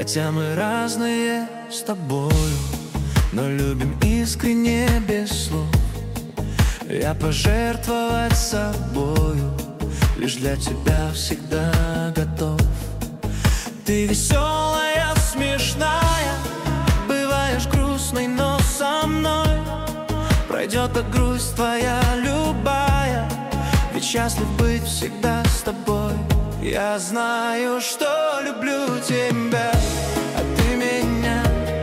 Хотя мы разные с тобою, но любим искренне без слов. Я пожертвовать собою, лишь для тебя всегда готов. Ты веселая, смешная, бываешь грустной, но со мной пройдет и грусть твоя любая, ведь счастлив быть всегда с тобой. Я знаю, что люблю тебя, а ты меня,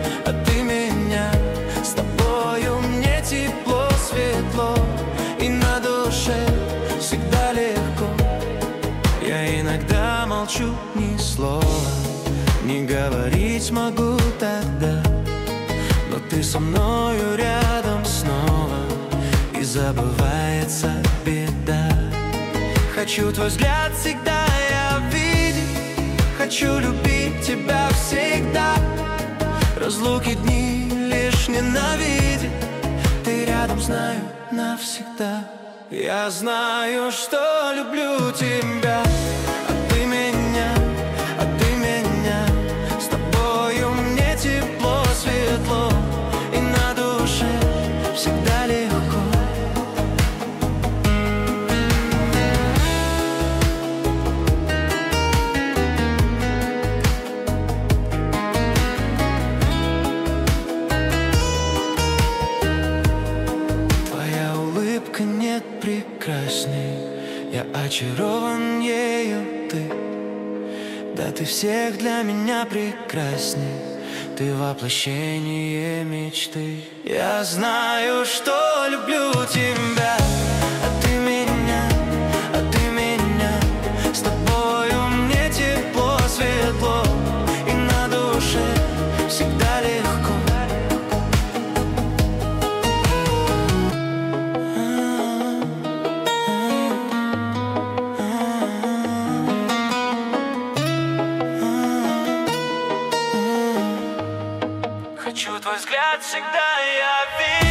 с тобою мне тепло, светло, и на душе всегда легко. Я иногда молчу, ни слова не говорить могу тогда, но ты со мною рядом снова, и забывается беда. Хочу твой взгляд всегда я видеть, хочу любить тебя всегда. Разлуки дни лишь ненавидеть, ты рядом, знаю, навсегда. Я знаю, что люблю тебя, а ты меня, с тобою мне тепло, светло, и на душе всегда легко. Нет прекрасней, я очарован ею, ты. Да ты всех для меня прекрасней, ты воплощение мечты. Я знаю, что люблю тебя, а ты меня, с тобою мне тепло, светло, и на душе всегда легко. Хочу твой взгляд всегда я вижу.